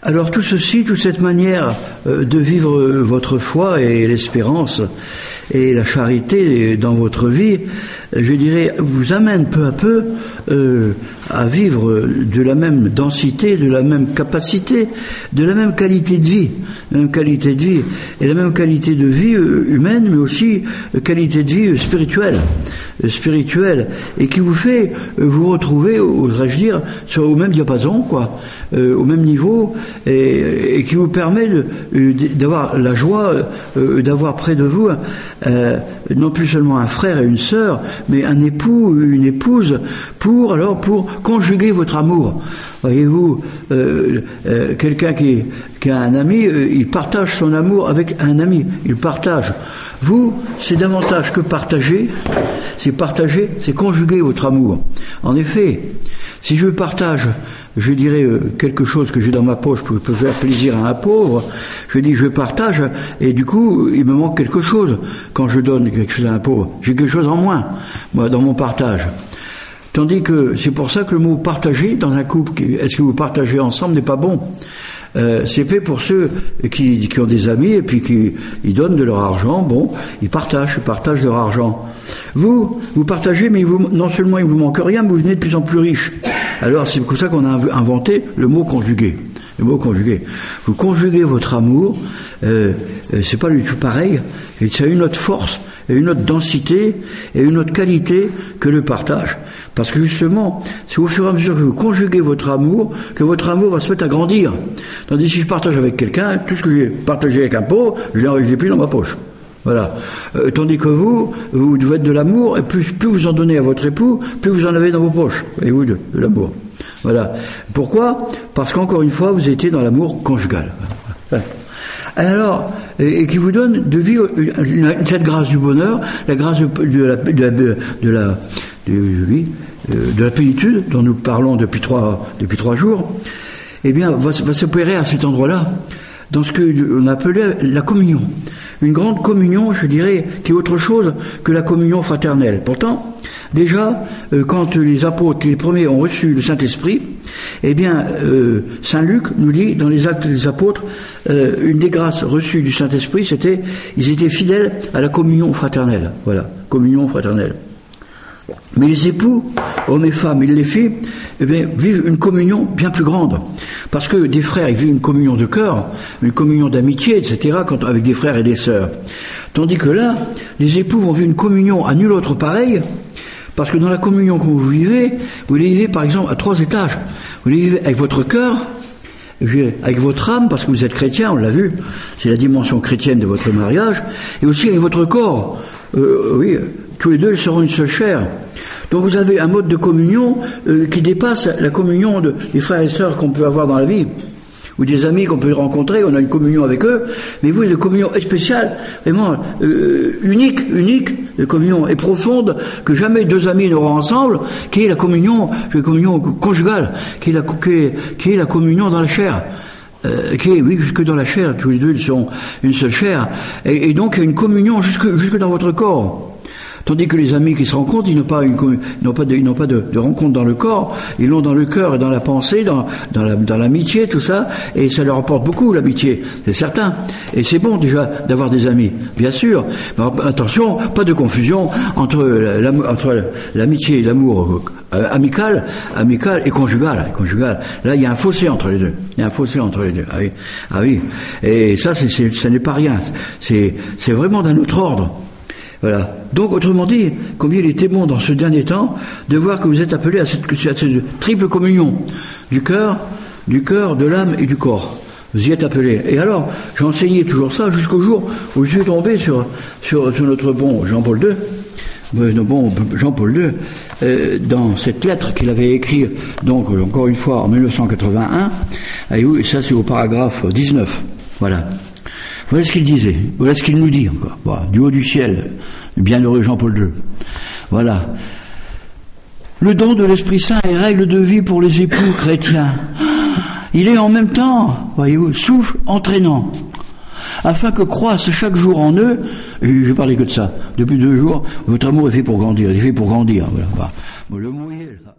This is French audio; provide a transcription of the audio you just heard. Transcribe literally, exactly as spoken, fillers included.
Alors tout ceci, toute cette manière de vivre votre foi et l'espérance et la charité dans votre vie, je dirais, vous amène peu à peu euh, à vivre de la même densité, de la même capacité, de la même qualité de vie, la même qualité de vie et la même qualité de vie humaine, mais aussi qualité de vie spirituelle, spirituelle, et qui vous fait vous retrouver, oserais-je dire, sur au même diapason, quoi, euh, au même niveau. Et, et qui vous permet de, d'avoir la joie euh, d'avoir près de vous euh, non plus seulement un frère et une sœur, mais un époux, une épouse, pour alors pour conjuguer votre amour. Voyez-vous, euh, euh, quelqu'un qui, qui a un ami, euh, il partage son amour avec un ami, il partage. Vous, c'est davantage que partager, c'est partager, c'est conjuguer votre amour. En effet, si je partage, je dirais quelque chose que j'ai dans ma poche pour faire plaisir à un pauvre, je dis je partage et du coup il me manque quelque chose quand je donne quelque chose à un pauvre. J'ai quelque chose en moins, moi, dans mon partage. Tandis que c'est pour ça que le mot partager dans un couple, est-ce que vous partagez ensemble, n'est pas bon. Euh, c'est fait pour ceux qui, qui ont des amis et puis qui ils donnent de leur argent. Bon, ils partagent, ils partagent leur argent. Vous, vous partagez, mais vous, non seulement il vous manque rien, mais vous venez de plus en plus riche. Alors c'est pour ça qu'on a inventé le mot conjugué. Le mot conjugué. Vous conjuguez votre amour. Euh, c'est pas du tout pareil. Et ça a une autre force, et une autre densité, et une autre qualité que le partage. Parce que justement, c'est au fur et à mesure que vous conjuguez votre amour, que votre amour va se mettre à grandir. Tandis que si je partage avec quelqu'un, tout ce que j'ai partagé avec un pauvre, je ne l'ai plus dans ma poche. Voilà. Euh, tandis que vous, vous devez être de l'amour, et plus, plus vous en donnez à votre époux, plus vous en avez dans vos poches. Voyez-vous, de, de l'amour. Voilà. Pourquoi ? Parce qu'encore une fois, vous étiez dans l'amour conjugal. Voilà. Alors, et, et qui vous donne de vivre une, une, cette grâce du bonheur, la grâce de, de la, de la, de la De, oui, de la plénitude dont nous parlons depuis trois, depuis trois jours, eh bien, va, va s'opérer à cet endroit-là, dans ce qu'on appelait la communion. Une grande communion, je dirais, qui est autre chose que la communion fraternelle. Pourtant, déjà, euh, quand les apôtres, les premiers, ont reçu le Saint-Esprit, eh bien, euh, Saint Luc nous dit, dans les Actes des Apôtres, euh, une des grâces reçues du Saint-Esprit, c'était, ils étaient fidèles à la communion fraternelle. Voilà, communion fraternelle. Mais les époux, hommes et femmes, et les filles, eh bien, vivent une communion bien plus grande. Parce que des frères, ils vivent une communion de cœur, une communion d'amitié, et cetera, quand, avec des frères et des sœurs. Tandis que là, les époux vont vivre une communion à nul autre pareil, parce que dans la communion que vous vivez, vous les vivez par exemple à trois étages. Vous les vivez avec votre cœur, avec votre âme, parce que vous êtes chrétien, on l'a vu, c'est la dimension chrétienne de votre mariage, et aussi avec votre corps. Euh, oui, tous les deux ils seront une seule chair. Donc vous avez un mode de communion euh, qui dépasse la communion de, des frères et sœurs qu'on peut avoir dans la vie, ou des amis qu'on peut rencontrer, on a une communion avec eux, mais vous, une communion spéciale, vraiment euh, unique, unique, de communion et profonde, que jamais deux amis n'auront ensemble, qui est la communion, la communion conjugale, qui est la, qui est, qui est la communion dans la chair. Euh, qui est, oui, jusque dans la chair, tous les deux ils sont une seule chair, et, et donc il y a une communion jusque, jusque dans votre corps. Tandis que les amis qui se rencontrent, ils n'ont pas, une, ils n'ont pas, de, ils n'ont pas de, de rencontre dans le corps, ils l'ont dans le cœur et dans la pensée, dans, dans, la, dans l'amitié, tout ça, et ça leur apporte beaucoup, l'amitié, c'est certain. Et c'est bon déjà d'avoir des amis, bien sûr. Mais attention, pas de confusion entre, la, entre l'amitié et l'amour euh, amical, amical et conjugal, conjugal. Là, il y a un fossé entre les deux. Il y a un fossé entre les deux. Ah oui, ah oui. Et ça, c'est, c'est, ça n'est pas rien. C'est, c'est vraiment d'un autre ordre. Voilà. Donc, autrement dit, combien il était bon dans ce dernier temps de voir que vous êtes appelés à cette, à cette triple communion du cœur, du cœur, de l'âme et du corps. Vous y êtes appelés. Et alors, j'enseignais toujours ça jusqu'au jour où je suis tombé sur, sur, sur notre bon Jean-Paul deux, euh, notre bon Jean-Paul deux, euh, dans cette lettre qu'il avait écrite, donc, encore une fois, en dix-neuf cent quatre-vingt-un, et ça c'est au paragraphe dix-neuf. Voilà. Voilà ce qu'il disait, voilà ce qu'il nous dit encore, voilà, du haut du ciel, le bienheureux Jean-Paul deux. Voilà. Le don de l'Esprit Saint est règle de vie pour les époux chrétiens. Il est en même temps, voyez-vous, souffle entraînant, afin que croisse chaque jour en eux, et je parlais que de ça, depuis deux jours, votre amour est fait pour grandir, il est fait pour grandir, voilà. Bon, le mot est là.